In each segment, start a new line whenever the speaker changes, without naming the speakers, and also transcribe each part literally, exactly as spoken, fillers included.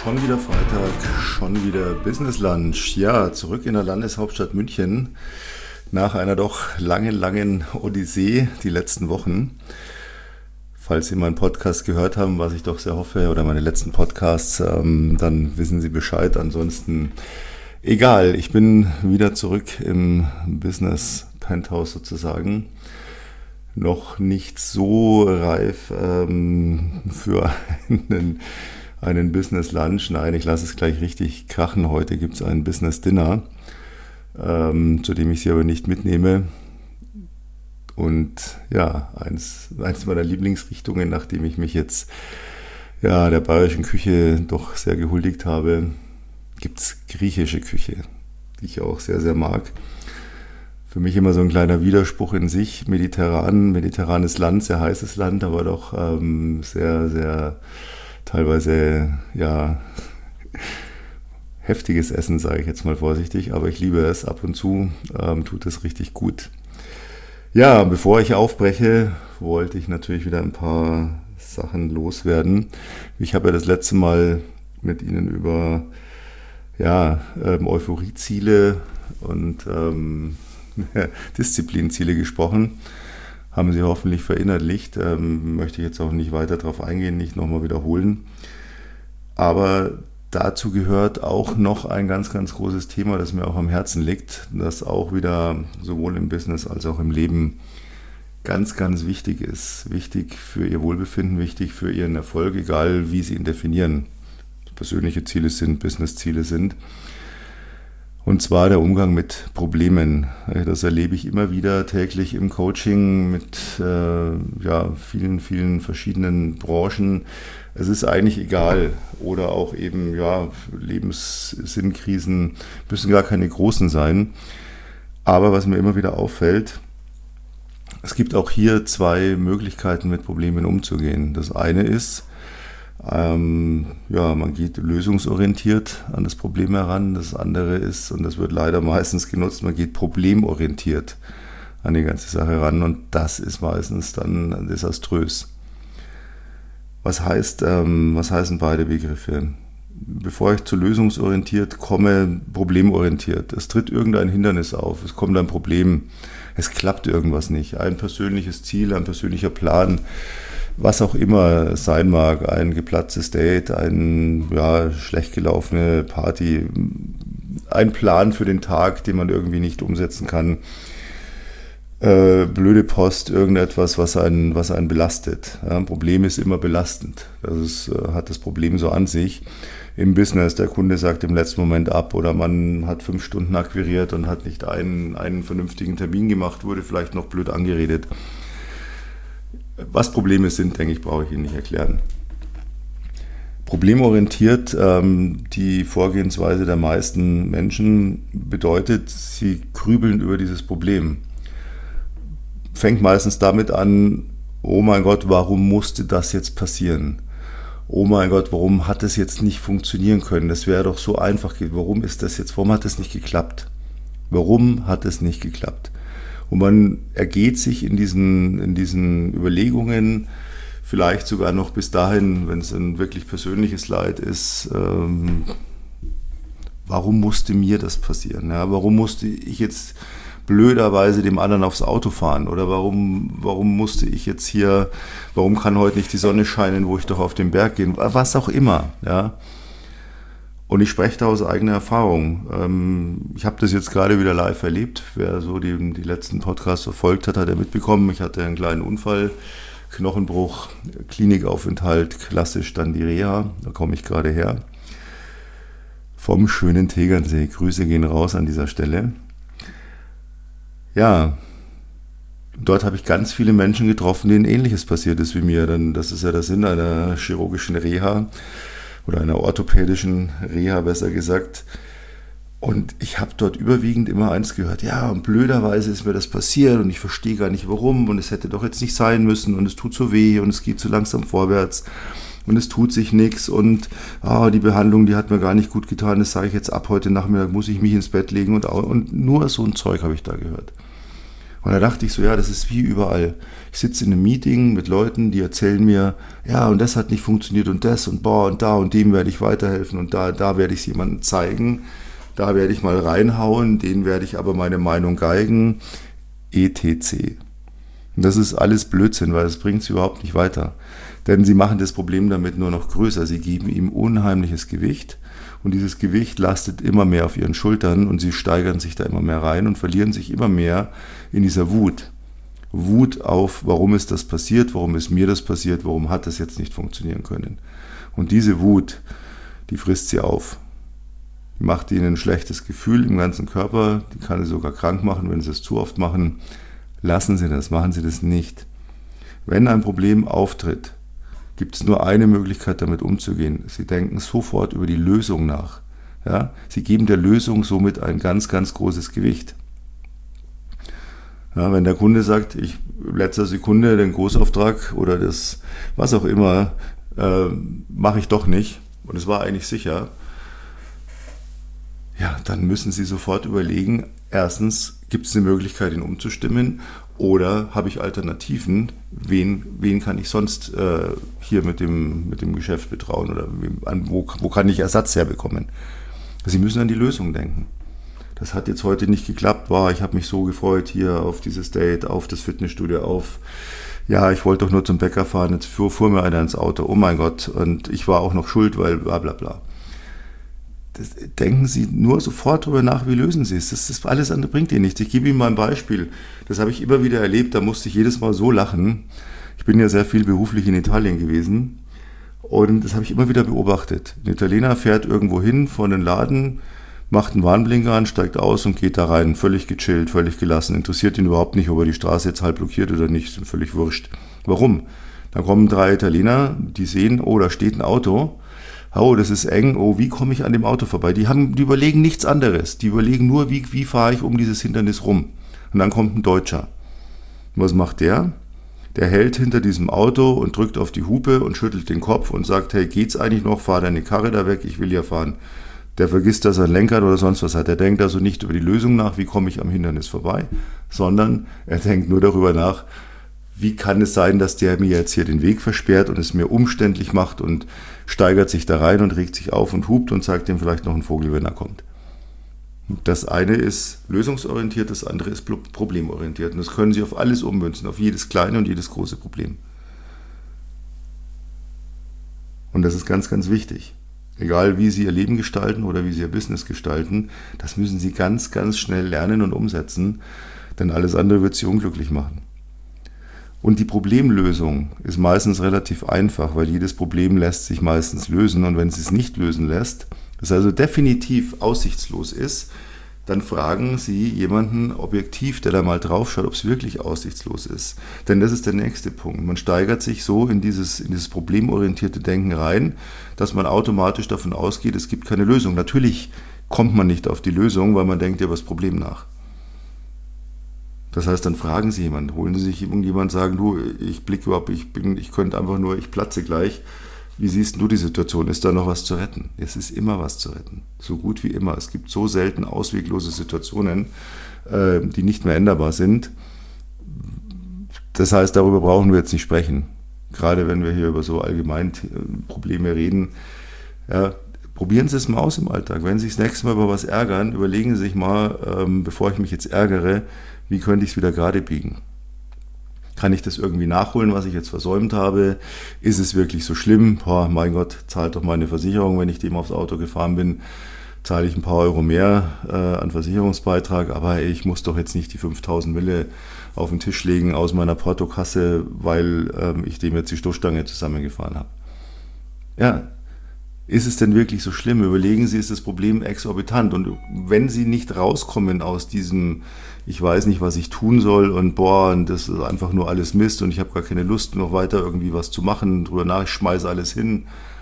Schon wieder Freitag, schon wieder Business Lunch. Ja, zurück in der Landeshauptstadt München nach einer doch langen, langen Odyssee die letzten Wochen. Falls Sie meinen Podcast gehört haben, was ich doch sehr hoffe, oder meine letzten Podcasts, ähm, dann wissen Sie Bescheid. Ansonsten egal, ich bin wieder zurück im Business Penthouse sozusagen. Noch nicht so reif ähm, für einen einen Business Lunch. Nein, ich lasse es gleich richtig krachen. Heute gibt es ein Business Dinner, ähm, zu dem ich Sie aber nicht mitnehme. Und ja, eins, eins meiner Lieblingsrichtungen, nachdem ich mich jetzt ja, der bayerischen Küche doch sehr gehuldigt habe, gibt es griechische Küche, die ich auch sehr, sehr mag. Für mich immer so ein kleiner Widerspruch in sich. Mediterran, mediterranes Land, sehr heißes Land, aber doch ähm, sehr, sehr teilweise, ja, heftiges Essen, sage ich jetzt mal vorsichtig, aber ich liebe es. Ab und zu ähm, tut es richtig gut. Ja, bevor ich aufbreche, wollte ich natürlich wieder ein paar Sachen loswerden. Ich habe ja das letzte Mal mit Ihnen über ja, ähm, Euphorieziele und ähm, Disziplinziele gesprochen. Haben Sie hoffentlich verinnerlicht, ähm, möchte ich jetzt auch nicht weiter darauf eingehen, nicht nochmal wiederholen. Aber dazu gehört auch noch ein ganz, ganz großes Thema, das mir auch am Herzen liegt, das auch wieder sowohl im Business als auch im Leben ganz, ganz wichtig ist. Wichtig für Ihr Wohlbefinden, wichtig für Ihren Erfolg, egal wie Sie ihn definieren. Persönliche Ziele sind, Businessziele sind. Und zwar der Umgang mit Problemen. Das erlebe ich immer wieder täglich im Coaching mit äh, ja, vielen, vielen verschiedenen Branchen. Es ist eigentlich egal. Oder auch eben ja, Lebenssinnkrisen müssen gar keine großen sein. Aber was mir immer wieder auffällt, es gibt auch hier zwei Möglichkeiten, mit Problemen umzugehen. Das eine ist, Ähm, ja, man geht lösungsorientiert an das Problem heran. Das andere ist, und das wird leider meistens genutzt, man geht problemorientiert an die ganze Sache ran und das ist meistens dann desaströs. Was heißt, ähm, was heißen beide Begriffe? Bevor ich zu lösungsorientiert komme, problemorientiert. Es tritt irgendein Hindernis auf, es kommt ein Problem, es klappt irgendwas nicht. Ein persönliches Ziel, ein persönlicher Plan, was auch immer es sein mag, ein geplatztes Date, eine ja, schlecht gelaufene Party, ein Plan für den Tag, den man irgendwie nicht umsetzen kann, äh, blöde Post, irgendetwas, was einen, was einen belastet. Ja, ein Problem ist immer belastend. Das ist, äh, hat das Problem so an sich. Im Business, der Kunde sagt im letzten Moment ab oder man hat fünf Stunden akquiriert und hat nicht einen, einen vernünftigen Termin gemacht, wurde vielleicht noch blöd angeredet. Was Probleme sind, denke ich, brauche ich Ihnen nicht erklären. Problemorientiert, ähm, die Vorgehensweise der meisten Menschen bedeutet, sie grübeln über dieses Problem. Fängt meistens damit an, oh mein Gott, warum musste das jetzt passieren? Oh mein Gott, warum hat es jetzt nicht funktionieren können? Das wäre doch so einfach. Warum ist das jetzt, warum hat es nicht geklappt? Warum hat es nicht geklappt? Und man ergeht sich in diesen, in diesen Überlegungen vielleicht sogar noch bis dahin, wenn es ein wirklich persönliches Leid ist, ähm, warum musste mir das passieren? Ja, warum musste ich jetzt blöderweise dem anderen aufs Auto fahren? Oder warum, warum musste ich jetzt hier, warum kann heute nicht die Sonne scheinen, wo ich doch auf den Berg gehen? Was auch immer, ja. Und ich spreche da aus eigener Erfahrung. Ich habe das jetzt gerade wieder live erlebt. Wer so die, die letzten Podcasts verfolgt hat, hat er mitbekommen. Ich hatte einen kleinen Unfall, Knochenbruch, Klinikaufenthalt, klassisch dann die Reha. Da komme ich gerade her. Vom schönen Tegernsee. Grüße gehen raus an dieser Stelle. Ja, dort habe ich ganz viele Menschen getroffen, denen Ähnliches passiert ist wie mir. Denn das ist ja der Sinn einer chirurgischen Reha. Oder einer orthopädischen Reha, besser gesagt. Und ich habe dort überwiegend immer eins gehört, ja, und blöderweise ist mir das passiert und ich verstehe gar nicht warum und es hätte doch jetzt nicht sein müssen und es tut so weh und es geht so langsam vorwärts und es tut sich nichts und ah, die Behandlung, die hat mir gar nicht gut getan, das sage ich jetzt ab, heute Nachmittag muss ich mich ins Bett legen und, und nur so ein Zeug habe ich da gehört. Und da dachte ich so, ja, das ist wie überall. Ich sitze in einem Meeting mit Leuten, die erzählen mir, ja, und das hat nicht funktioniert und das und boah, und da und dem werde ich weiterhelfen und da, da werde ich es jemandem zeigen, da werde ich mal reinhauen, denen werde ich aber meine Meinung geigen, et cetera. Und das ist alles Blödsinn, weil das bringt sie überhaupt nicht weiter. Denn sie machen das Problem damit nur noch größer. Sie geben ihm unheimliches Gewicht und dieses Gewicht lastet immer mehr auf ihren Schultern und sie steigern sich da immer mehr rein und verlieren sich immer mehr in dieser Wut. Wut auf, warum ist das passiert, warum ist mir das passiert, warum hat das jetzt nicht funktionieren können. Und diese Wut, die frisst sie auf. Die macht ihnen ein schlechtes Gefühl im ganzen Körper, die kann sie sogar krank machen, wenn sie es zu oft machen. Lassen Sie das, machen Sie das nicht. Wenn ein Problem auftritt, gibt es nur eine Möglichkeit, damit umzugehen. Sie denken sofort über die Lösung nach. Ja? Sie geben der Lösung somit ein ganz, ganz großes Gewicht. Ja, wenn der Kunde sagt, ich letzter Sekunde den Großauftrag oder das, was auch immer, äh, mache ich doch nicht und es war eigentlich sicher, ja, dann müssen Sie sofort überlegen, erstens, gibt es eine Möglichkeit, ihn umzustimmen oder habe ich Alternativen, wen, wen kann ich sonst äh, hier mit dem, mit dem Geschäft betrauen oder an, wo, wo kann ich Ersatz herbekommen? Sie müssen an die Lösung denken. Das hat jetzt heute nicht geklappt, war, ich habe mich so gefreut hier auf dieses Date, auf das Fitnessstudio, auf, ja, ich wollte doch nur zum Bäcker fahren, jetzt fuhr, fuhr mir einer ins Auto, oh mein Gott, und ich war auch noch schuld, weil bla bla bla. Das, denken Sie nur sofort darüber nach, wie lösen Sie es. Das, das alles andere bringt Ihnen nichts. Ich gebe Ihnen mal ein Beispiel. Das habe ich immer wieder erlebt, da musste ich jedes Mal so lachen. Ich bin ja sehr viel beruflich in Italien gewesen und das habe ich immer wieder beobachtet. Ein Italiener fährt irgendwo hin vor den Laden, macht einen Warnblinker an, steigt aus und geht da rein, völlig gechillt, völlig gelassen. Interessiert ihn überhaupt nicht, ob er die Straße jetzt halb blockiert oder nicht, ist völlig wurscht. Warum? Dann kommen drei Italiener, die sehen, oh, da steht ein Auto, oh, das ist eng, oh, wie komme ich an dem Auto vorbei? Die haben, die überlegen nichts anderes, die überlegen nur, wie, wie fahre ich um dieses Hindernis rum? Und dann kommt ein Deutscher. Und was macht der? Der hält hinter diesem Auto und drückt auf die Hupe und schüttelt den Kopf und sagt, hey, geht's eigentlich noch? Fahr deine Karre da weg, ich will ja fahren. Der vergisst, dass er ein Lenkrad oder sonst was hat. Er denkt also nicht über die Lösung nach, wie komme ich am Hindernis vorbei, sondern er denkt nur darüber nach, wie kann es sein, dass der mir jetzt hier den Weg versperrt und es mir umständlich macht und steigert sich da rein und regt sich auf und hupt und zeigt ihm vielleicht noch einen Vogel, wenn er kommt. Das eine ist lösungsorientiert, das andere ist problemorientiert. Und das können Sie auf alles ummünzen, auf jedes kleine und jedes große Problem. Und das ist ganz, ganz wichtig. Egal wie Sie Ihr Leben gestalten oder wie Sie Ihr Business gestalten, das müssen Sie ganz, ganz schnell lernen und umsetzen, denn alles andere wird Sie unglücklich machen. Und die Problemlösung ist meistens relativ einfach, weil jedes Problem lässt sich meistens lösen und wenn es es nicht lösen lässt, das also definitiv aussichtslos ist, dann fragen Sie jemanden objektiv, der da mal drauf schaut, ob es wirklich aussichtslos ist. Denn das ist der nächste Punkt. Man steigert sich so in dieses, in dieses problemorientierte Denken rein, dass man automatisch davon ausgeht, es gibt keine Lösung. Natürlich kommt man nicht auf die Lösung, weil man denkt über das Problem nach. Das heißt, dann fragen Sie jemanden, holen Sie sich irgendjemand, sagen, du, ich blicke überhaupt, ich bin, ich könnte einfach nur, ich platze gleich. Wie siehst du die Situation? Ist da noch was zu retten? Es ist immer was zu retten. So gut wie immer. Es gibt so selten ausweglose Situationen, äh, die nicht mehr änderbar sind. Das heißt, darüber brauchen wir jetzt nicht sprechen. Gerade wenn wir hier über so allgemein Probleme reden. Ja, probieren Sie es mal aus im Alltag. Wenn Sie sich das nächste Mal über was ärgern, überlegen Sie sich mal, ähm, bevor ich mich jetzt ärgere, wie könnte ich es wieder gerade biegen? Kann ich das irgendwie nachholen, was ich jetzt versäumt habe? Ist es wirklich so schlimm? Boah, mein Gott, zahlt doch meine Versicherung, wenn ich dem aufs Auto gefahren bin, zahle ich ein paar Euro mehr äh, an Versicherungsbeitrag, aber ich muss doch jetzt nicht die fünftausend Mille auf den Tisch legen aus meiner Portokasse, weil ähm, ich dem jetzt die Stoßstange zusammengefahren habe. Ja, ist es denn wirklich so schlimm? Überlegen Sie, ist das Problem exorbitant? Und wenn Sie nicht rauskommen aus diesem, ich weiß nicht, was ich tun soll und boah, und das ist einfach nur alles Mist und ich habe gar keine Lust, noch weiter irgendwie was zu machen, drüber nach, ich schmeiße alles hin,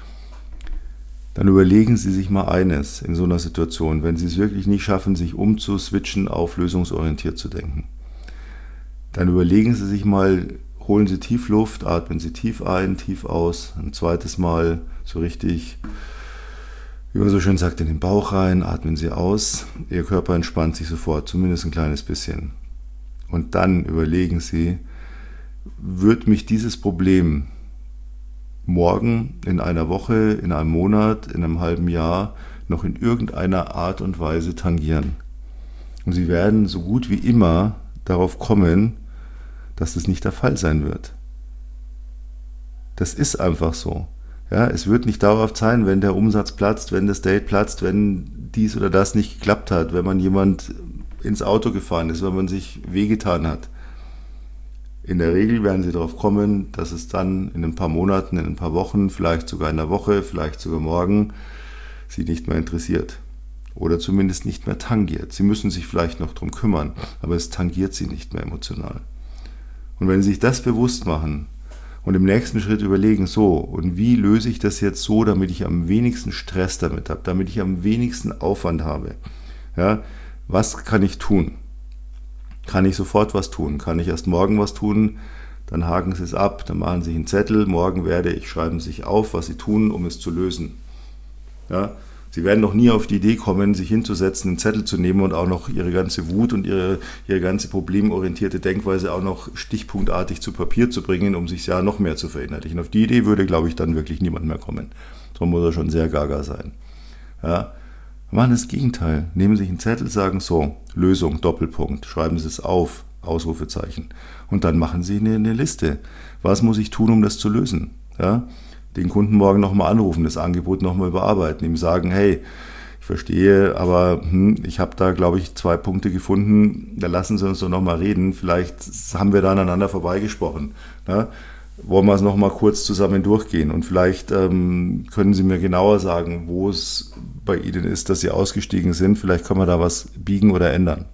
dann überlegen Sie sich mal eines in so einer Situation, wenn Sie es wirklich nicht schaffen, sich umzuswitchen, auf lösungsorientiert zu denken. Dann überlegen Sie sich mal, holen Sie tief Luft, atmen Sie tief ein, tief aus, ein zweites Mal so richtig, wie man so schön sagt, in den Bauch rein, atmen Sie aus, Ihr Körper entspannt sich sofort, zumindest ein kleines bisschen. Und dann überlegen Sie, wird mich dieses Problem morgen, in einer Woche, in einem Monat, in einem halben Jahr noch in irgendeiner Art und Weise tangieren? Und Sie werden so gut wie immer darauf kommen, dass das nicht der Fall sein wird. Das ist einfach so. Ja, es wird nicht dauerhaft sein, wenn der Umsatz platzt, wenn das Date platzt, wenn dies oder das nicht geklappt hat, wenn man jemand ins Auto gefahren ist, wenn man sich wehgetan hat. In der Regel werden Sie darauf kommen, dass es dann in ein paar Monaten, in ein paar Wochen, vielleicht sogar in einer Woche, vielleicht sogar morgen Sie nicht mehr interessiert. Oder zumindest nicht mehr tangiert. Sie müssen sich vielleicht noch darum kümmern, aber es tangiert Sie nicht mehr emotional. Und wenn Sie sich das bewusst machen und im nächsten Schritt überlegen, so, und wie löse ich das jetzt so, damit ich am wenigsten Stress damit habe, damit ich am wenigsten Aufwand habe, ja, was kann ich tun? Kann ich sofort was tun? Kann ich erst morgen was tun? Dann haken Sie es ab, dann machen Sie sich einen Zettel, morgen werde ich, schreiben Sie sich auf, was Sie tun, um es zu lösen. Ja? Sie werden noch nie auf die Idee kommen, sich hinzusetzen, einen Zettel zu nehmen und auch noch Ihre ganze Wut und Ihre, Ihre ganze problemorientierte Denkweise auch noch stichpunktartig zu Papier zu bringen, um sich ja noch mehr zu verinnerlichen. Auf die Idee würde, glaube ich, dann wirklich niemand mehr kommen. So muss er schon sehr gaga sein. Ja? Machen das Gegenteil. Nehmen Sie sich einen Zettel, sagen so, Lösung, Doppelpunkt, schreiben Sie es auf, Ausrufezeichen. Und dann machen Sie eine, eine Liste. Was muss ich tun, um das zu lösen? Ja? Den Kunden morgen nochmal anrufen, das Angebot nochmal überarbeiten, ihm sagen, hey, ich verstehe, aber hm, ich habe da, glaube ich, zwei Punkte gefunden, da lassen Sie uns doch nochmal reden, vielleicht haben wir da aneinander vorbeigesprochen. Ja? Wollen wir es nochmal kurz zusammen durchgehen und vielleicht ähm, können Sie mir genauer sagen, wo es bei Ihnen ist, dass Sie ausgestiegen sind, vielleicht kann man da was biegen oder ändern.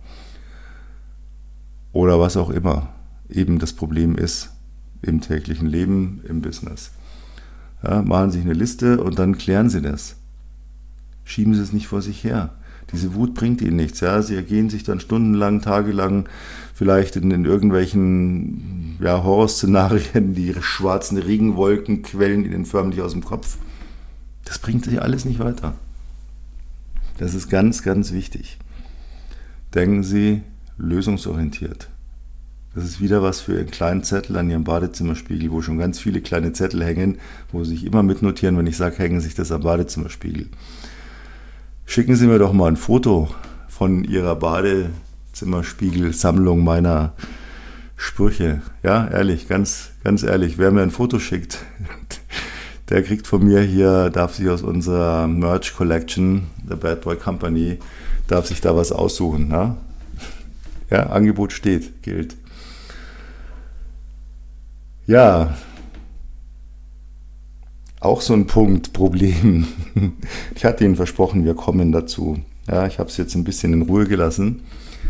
Oder was auch immer eben das Problem ist im täglichen Leben, im Business. Ja, machen Sie sich eine Liste und dann klären Sie das. Schieben Sie es nicht vor sich her. Diese Wut bringt Ihnen nichts. Ja? Sie ergehen sich dann stundenlang, tagelang, vielleicht in, in irgendwelchen ja, Horrorszenarien, die schwarzen Regenwolken quellen Ihnen förmlich aus dem Kopf. Das bringt Sie alles nicht weiter. Das ist ganz, ganz wichtig. Denken Sie lösungsorientiert. Das ist wieder was für einen kleinen Zettel an Ihrem Badezimmerspiegel, wo schon ganz viele kleine Zettel hängen, wo Sie sich immer mitnotieren, wenn ich sage, hängen Sie sich das am Badezimmerspiegel. Schicken Sie mir doch mal ein Foto von Ihrer Badezimmerspiegel-Sammlung meiner Sprüche. Ja, ehrlich, ganz, ganz ehrlich, wer mir ein Foto schickt, der kriegt von mir hier, darf sich aus unserer Merch Collection, der Bad Boy Company, darf sich da was aussuchen. Ja, ja, Angebot steht, gilt. Ja, auch so ein Punkt, Problem. Ich hatte Ihnen versprochen, wir kommen dazu. Ja, ich habe es jetzt ein bisschen in Ruhe gelassen.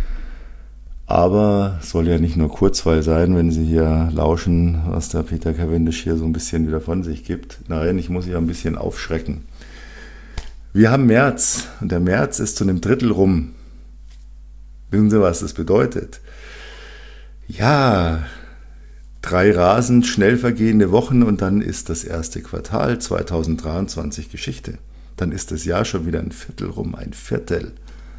Aber es soll ja nicht nur Kurzweil sein, wenn Sie hier lauschen, was der Peter Cavendish hier so ein bisschen wieder von sich gibt. Nein, ich muss Sie ja ein bisschen aufschrecken. Wir haben März und der März ist zu einem Drittel rum. Wissen Sie, was das bedeutet? Ja, drei rasend schnell vergehende Wochen und dann ist das erste Quartal zweitausenddreiundzwanzig Geschichte. Dann ist das Jahr schon wieder ein Viertel rum, ein Viertel.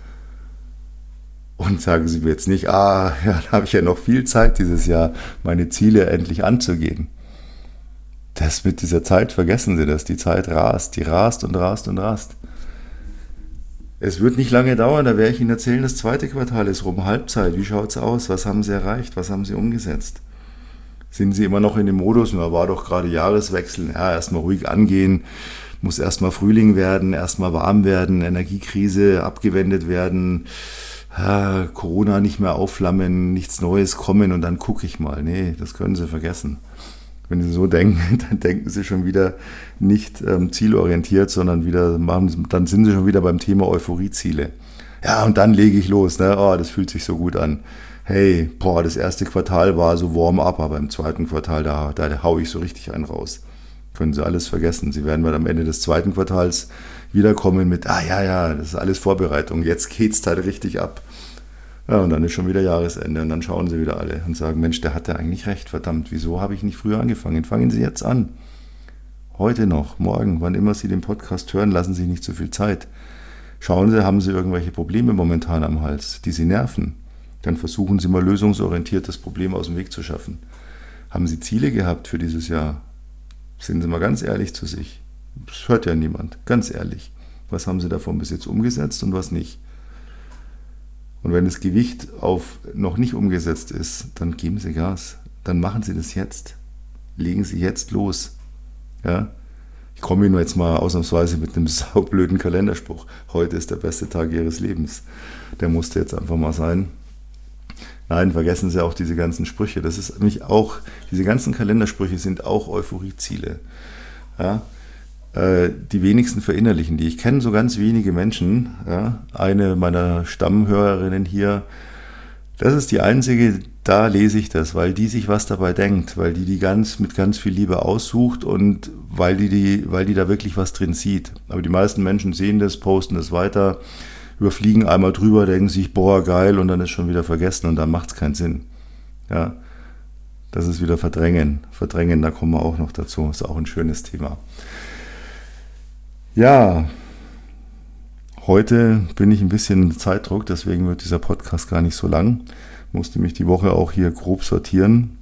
Und sagen Sie mir jetzt nicht, ah, ja, da habe ich ja noch viel Zeit dieses Jahr, meine Ziele endlich anzugehen. Das mit dieser Zeit, vergessen Sie das, die Zeit rast, die rast und rast und rast. Es wird nicht lange dauern, da werde ich Ihnen erzählen, das zweite Quartal ist rum, Halbzeit, wie schaut es aus, was haben Sie erreicht, was haben Sie umgesetzt? Sind Sie immer noch in dem Modus, na, war doch gerade Jahreswechsel, ja, erstmal ruhig angehen, muss erstmal Frühling werden, erstmal warm werden, Energiekrise abgewendet werden, ja, Corona nicht mehr aufflammen, nichts Neues kommen und dann gucke ich mal. Nee, das können Sie vergessen. Wenn Sie so denken, dann denken Sie schon wieder nicht ähm, zielorientiert, sondern wieder machen, dann sind Sie schon wieder beim Thema Euphorieziele. Ja, und dann lege ich los, ne? Oh, das fühlt sich so gut an. Hey, boah, das erste Quartal war so warm-up, aber im zweiten Quartal, da, da hau ich so richtig einen raus. Können Sie alles vergessen. Sie werden mal am Ende des zweiten Quartals wiederkommen mit, ah ja, ja, das ist alles Vorbereitung, jetzt geht's halt richtig ab. Ja, und dann ist schon wieder Jahresende und dann schauen Sie wieder alle und sagen, Mensch, der hatte eigentlich recht, verdammt, wieso habe ich nicht früher angefangen? Fangen Sie jetzt an. Heute noch, morgen, wann immer Sie den Podcast hören, lassen Sie nicht zu viel Zeit. Schauen Sie, haben Sie irgendwelche Probleme momentan am Hals, die Sie nerven? Dann versuchen Sie mal lösungsorientiert das Problem aus dem Weg zu schaffen. Haben Sie Ziele gehabt für dieses Jahr? Sind Sie mal ganz ehrlich zu sich. Das hört ja niemand, ganz ehrlich. Was haben Sie davon bis jetzt umgesetzt und was nicht? Und wenn das Gewicht auf noch nicht umgesetzt ist, dann geben Sie Gas. Dann machen Sie das jetzt. Legen Sie jetzt los. Ja? Ich komme Ihnen jetzt mal ausnahmsweise mit einem saublöden Kalenderspruch. Heute ist der beste Tag Ihres Lebens. Der musste jetzt einfach mal sein. Nein, vergessen Sie auch diese ganzen Sprüche. Das ist nämlich auch, diese ganzen Kalendersprüche sind auch Euphorieziele. Ja? Äh, die wenigsten verinnerlichen die. Ich kenne so ganz wenige Menschen. Ja? Eine meiner Stammhörerinnen hier, das ist die einzige, da lese ich das, weil die sich was dabei denkt, weil die die ganz mit ganz viel Liebe aussucht und weil die, die, weil die da wirklich was drin sieht. Aber die meisten Menschen sehen das, posten das weiter, überfliegen einmal drüber, denken sich, boah, geil, und dann ist schon wieder vergessen und dann macht es keinen Sinn. Ja, das ist wieder Verdrängen. Verdrängen, da kommen wir auch noch dazu, ist auch ein schönes Thema. Ja, heute bin ich ein bisschen in Zeitdruck, deswegen wird dieser Podcast gar nicht so lang. Musste mich die Woche auch hier grob sortieren.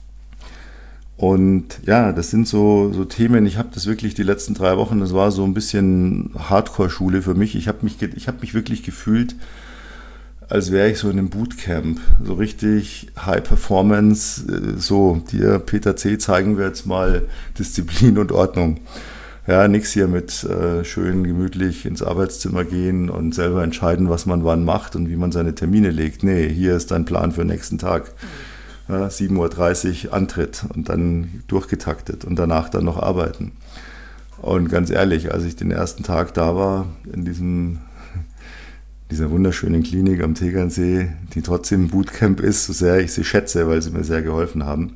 Und ja, das sind so, so Themen, ich habe das wirklich die letzten drei Wochen, das war so ein bisschen Hardcore-Schule für mich. Ich habe mich, ich hab mich wirklich gefühlt, als wäre ich so in einem Bootcamp. So richtig High Performance, so, dir Peter C. zeigen wir jetzt mal Disziplin und Ordnung. Ja, nix hier mit äh, schön gemütlich ins Arbeitszimmer gehen und selber entscheiden, was man wann macht und wie man seine Termine legt. Nee, hier ist dein Plan für den nächsten Tag. Ja, sieben Uhr dreißig Antritt und dann durchgetaktet und danach dann noch arbeiten. Und ganz ehrlich, als ich den ersten Tag da war, in diesem, dieser wunderschönen Klinik am Tegernsee, die trotzdem ein Bootcamp ist, so sehr ich sie schätze, weil sie mir sehr geholfen haben.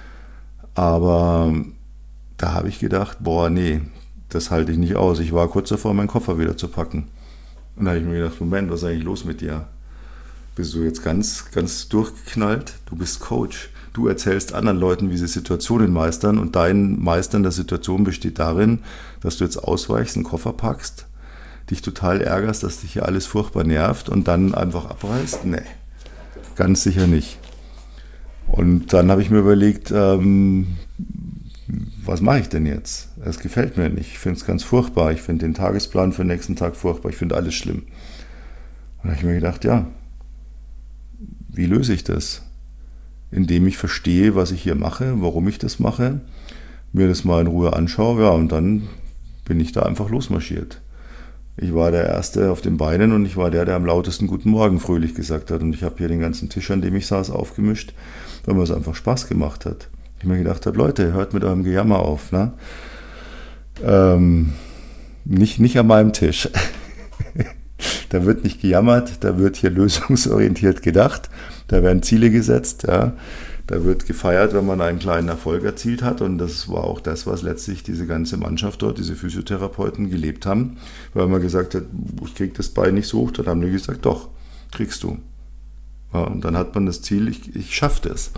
Aber da habe ich gedacht, boah, nee, das halte ich nicht aus. Ich war kurz davor, meinen Koffer wieder zu packen. Und da habe ich mir gedacht, Moment, was ist eigentlich los mit dir? Bist du jetzt ganz, ganz durchgeknallt? Du bist Coach. Du erzählst anderen Leuten, wie sie Situationen meistern und dein Meistern der Situation besteht darin, dass du jetzt ausweichst, einen Koffer packst, dich total ärgerst, dass dich hier alles furchtbar nervt und dann einfach abreißt? Nee, ganz sicher nicht. Und dann habe ich mir überlegt, ähm, was mache ich denn jetzt? Es gefällt mir nicht. Ich finde es ganz furchtbar. Ich finde den Tagesplan für den nächsten Tag furchtbar. Ich finde alles schlimm. Und da habe ich mir gedacht, ja, wie löse ich das? Indem ich verstehe, was ich hier mache, warum ich das mache, mir das mal in Ruhe anschaue, ja, und dann bin ich da einfach losmarschiert. Ich war der Erste auf den Beinen und ich war der, der am lautesten Guten Morgen fröhlich gesagt hat. Und ich habe hier den ganzen Tisch, an dem ich saß, aufgemischt, weil mir es einfach Spaß gemacht hat. Ich mir gedacht habe, Leute, hört mit eurem Gejammer auf. Ne? Ähm, nicht, nicht an meinem Tisch. Da wird nicht gejammert, da wird hier lösungsorientiert gedacht, da werden Ziele gesetzt, ja. Da wird gefeiert, wenn man einen kleinen Erfolg erzielt hat, und das war auch das, was letztlich diese ganze Mannschaft dort, diese Physiotherapeuten gelebt haben, weil man gesagt hat, ich kriege das Bein nicht so hoch, dann haben die gesagt, doch, kriegst du. Ja, und dann hat man das Ziel, ich, ich schaffe das.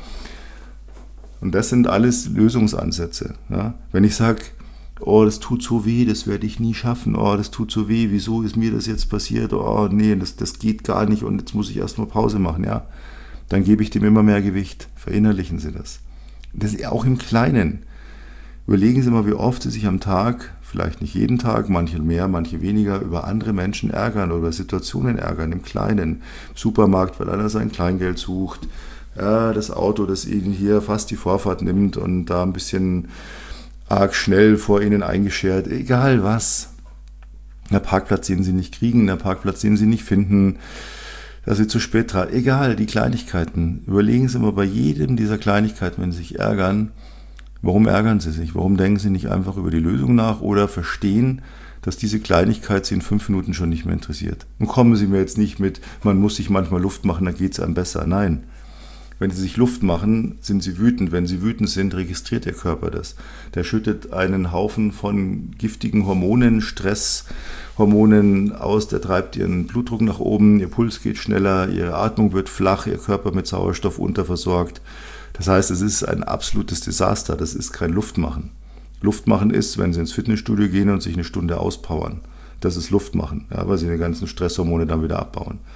Und das sind alles Lösungsansätze. Ja. Wenn ich sage, oh, das tut so weh, das werde ich nie schaffen, oh, das tut so weh, wieso ist mir das jetzt passiert, oh, nee, das, das geht gar nicht und jetzt muss ich erstmal Pause machen, ja, dann gebe ich dem immer mehr Gewicht, verinnerlichen Sie das. Das ist auch im Kleinen. Überlegen Sie mal, wie oft Sie sich am Tag, vielleicht nicht jeden Tag, manche mehr, manche weniger, über andere Menschen ärgern oder über Situationen ärgern, im Kleinen, im Supermarkt, weil einer sein Kleingeld sucht, ja, das Auto, das Ihnen hier fast die Vorfahrt nimmt und da ein bisschen arg schnell vor Ihnen eingeschert, egal was. Der Parkplatz, den Sie nicht kriegen, der Parkplatz, den Sie nicht finden, dass Sie zu spät dran, egal, die Kleinigkeiten. Überlegen Sie mal bei jedem dieser Kleinigkeiten, wenn Sie sich ärgern, warum ärgern Sie sich? Warum denken Sie nicht einfach über die Lösung nach oder verstehen, dass diese Kleinigkeit Sie in fünf Minuten schon nicht mehr interessiert? Und kommen Sie mir jetzt nicht mit, man muss sich manchmal Luft machen, dann geht es einem besser. Nein. Wenn Sie sich Luft machen, sind Sie wütend. Wenn Sie wütend sind, registriert Ihr Körper das. Der schüttet einen Haufen von giftigen Hormonen, Stresshormonen aus, der treibt Ihren Blutdruck nach oben, Ihr Puls geht schneller, Ihre Atmung wird flach, Ihr Körper mit Sauerstoff unterversorgt. Das heißt, es ist ein absolutes Desaster, das ist kein Luftmachen. Luftmachen ist, wenn Sie ins Fitnessstudio gehen und sich eine Stunde auspowern. Das ist Luftmachen, ja, weil Sie die ganzen Stresshormone dann wieder abbauen.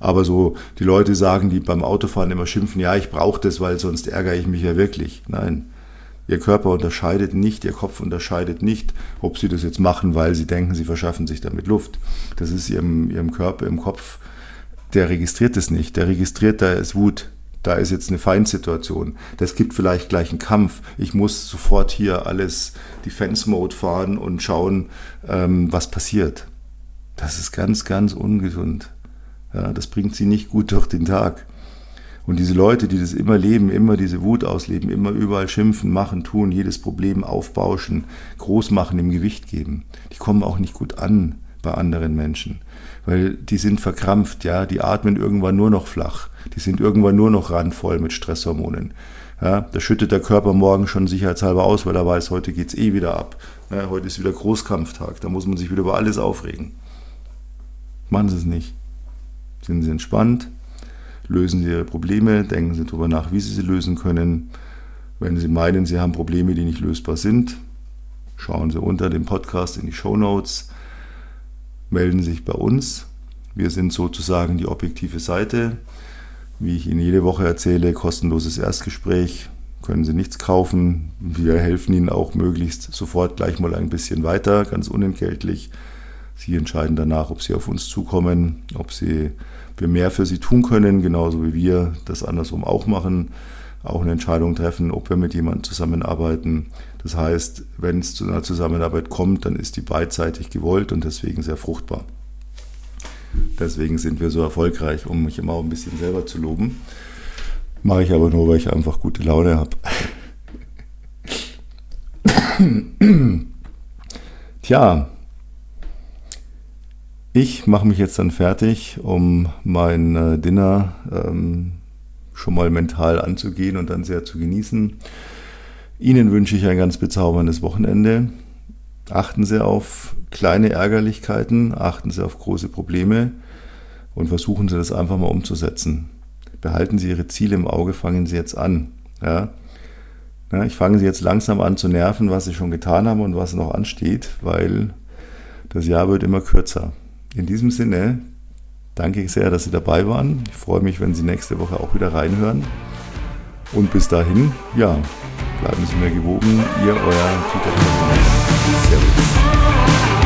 Aber so die Leute sagen, die beim Autofahren immer schimpfen, ja, ich brauche das, weil sonst ärgere ich mich ja wirklich. Nein, Ihr Körper unterscheidet nicht, Ihr Kopf unterscheidet nicht, ob Sie das jetzt machen, weil Sie denken, Sie verschaffen sich damit Luft. Das ist Ihrem, Ihrem Körper im Kopf, der registriert es nicht. Der registriert, da ist Wut, da ist jetzt eine Feindsituation. Das gibt vielleicht gleich einen Kampf. Ich muss sofort hier alles Defense-Mode fahren und schauen, ähm, was passiert. Das ist ganz, ganz ungesund. Ja, das bringt Sie nicht gut durch den Tag. Und diese Leute, die das immer leben, immer diese Wut ausleben, immer überall schimpfen, machen, tun, jedes Problem aufbauschen, groß machen, im Gewicht geben, die kommen auch nicht gut an bei anderen Menschen. Weil die sind verkrampft, ja, die atmen irgendwann nur noch flach, die sind irgendwann nur noch randvoll mit Stresshormonen. Ja, da schüttet der Körper morgen schon sicherheitshalber aus, weil er weiß, heute geht's eh wieder ab. Ja, heute ist wieder Großkampftag, da muss man sich wieder über alles aufregen. Machen Sie es nicht. Sind Sie entspannt, lösen Sie Ihre Probleme, denken Sie darüber nach, wie Sie sie lösen können. Wenn Sie meinen, Sie haben Probleme, die nicht lösbar sind, schauen Sie unter dem Podcast in die Shownotes, melden Sie sich bei uns. Wir sind sozusagen die objektive Seite. Wie ich Ihnen jede Woche erzähle, kostenloses Erstgespräch, können Sie nichts kaufen. Wir helfen Ihnen auch möglichst sofort gleich mal ein bisschen weiter, ganz unentgeltlich. Sie entscheiden danach, ob Sie auf uns zukommen, ob Sie, wir mehr für Sie tun können, genauso wie wir das andersrum auch machen, auch eine Entscheidung treffen, ob wir mit jemandem zusammenarbeiten. Das heißt, wenn es zu einer Zusammenarbeit kommt, dann ist die beidseitig gewollt und deswegen sehr fruchtbar. Deswegen sind wir so erfolgreich, um mich immer auch ein bisschen selber zu loben. Mache ich aber nur, weil ich einfach gute Laune habe. Tja, ich mache mich jetzt dann fertig, um mein äh, Dinner ähm, schon mal mental anzugehen und dann sehr zu genießen. Ihnen wünsche ich ein ganz bezauberndes Wochenende. Achten Sie auf kleine Ärgerlichkeiten, achten Sie auf große Probleme und versuchen Sie das einfach mal umzusetzen. Behalten Sie Ihre Ziele im Auge, fangen Sie jetzt an. Ja? Ja, ich fange Sie jetzt langsam an zu nerven, was Sie schon getan haben und was noch ansteht, weil das Jahr wird immer kürzer. In diesem Sinne danke ich sehr, dass Sie dabei waren. Ich freue mich, wenn Sie nächste Woche auch wieder reinhören. Und bis dahin, ja, bleiben Sie mir gewogen. Ihr, euer Peter. Servus.